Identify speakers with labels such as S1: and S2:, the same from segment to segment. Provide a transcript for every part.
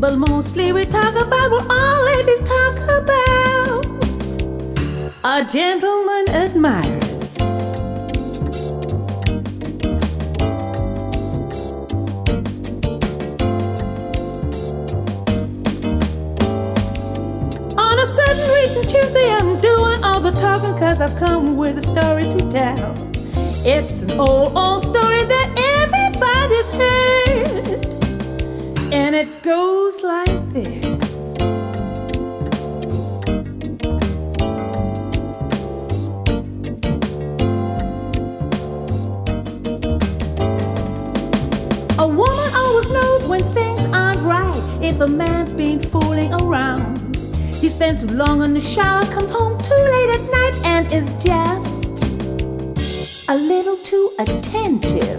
S1: but mostly we talk about what all ladies talk about. A gentleman admirers. On a certain reading Tuesday, I'm doing all the talking 'cause I've come with a story to tell. It's an old story that everybody's heard, and it goes like this. A woman always knows when things aren't right. If a man's been fooling around, he spends too long in the shower, comes home too late at night, and is just a little too attentive.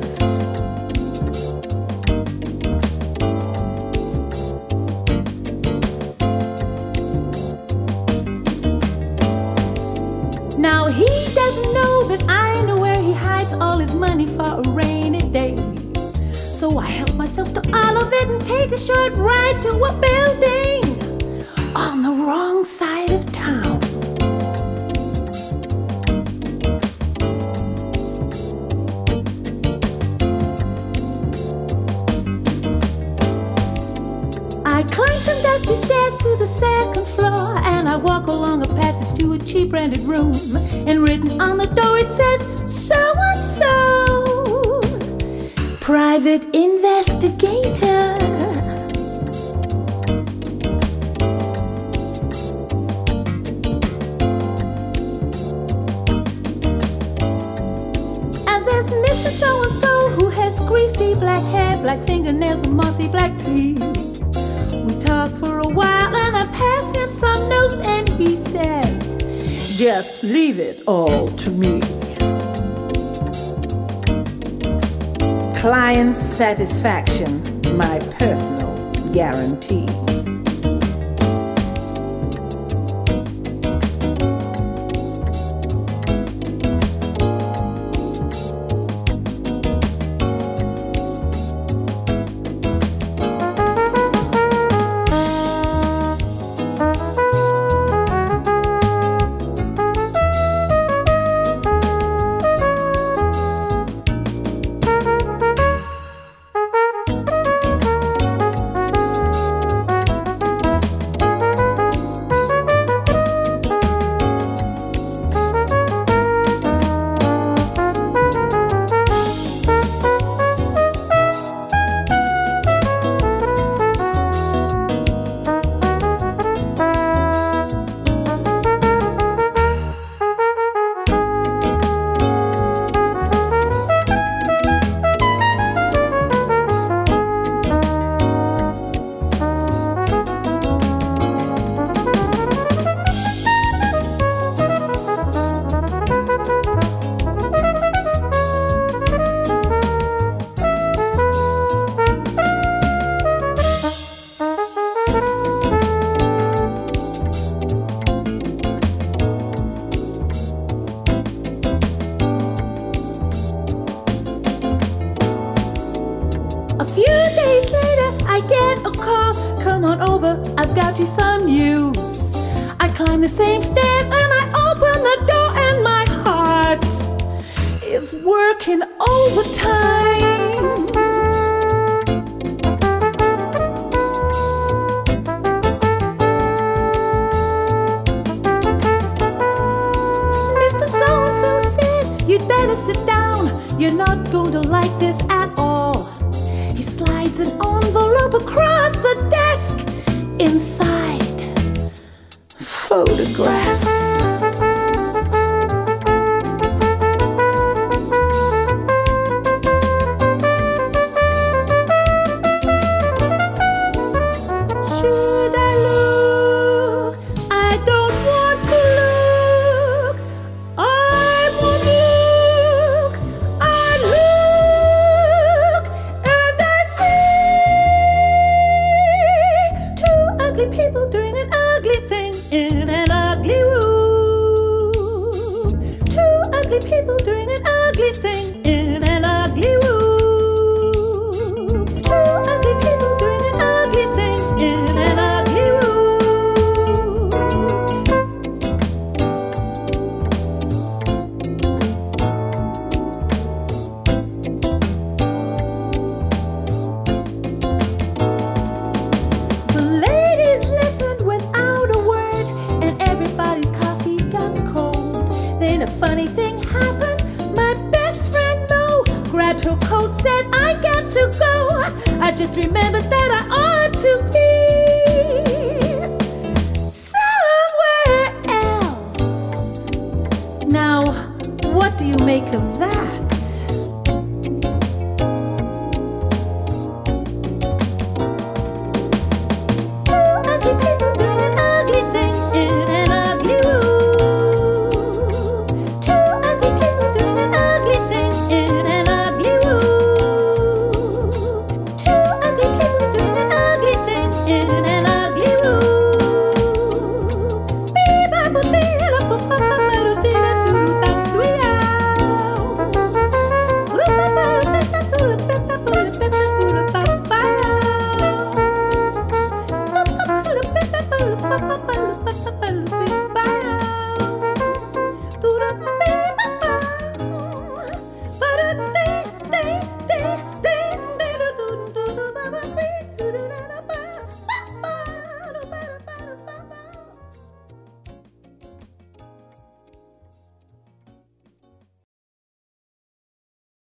S1: Now he doesn't know that I know where he hides all his money for a rainy day. So I help myself to all of it and take a short ride to a building on the wrong side of town. I climb some dusty stairs to the second floor, and I walk along a passage to a cheap rented room. And written on the door it says, so-and-so, private investigator. And there's Mr. So-and-so who has greasy black hair, black fingernails, and mossy black teeth. We talk for a while and I pass him some notes, and he says, just leave it all to me. Client satisfaction, my personal guarantee. I've got you some news. I climb the same stairs and I open the door, and my heart is working overtime. Mr. So-and-so says you'd better sit down. You're not going to like this at all. He slides an envelope across the desk. Inside, photographs. Should I look? I don't want to look. I won't look. I look, and I see two ugly people doing an ugly thing in an ugly room. Two ugly people doing an ugly thing in an ugly room. Two ugly people doing an ugly thing in must remember that I ought to be somewhere else. Now, what do you make of that? Ba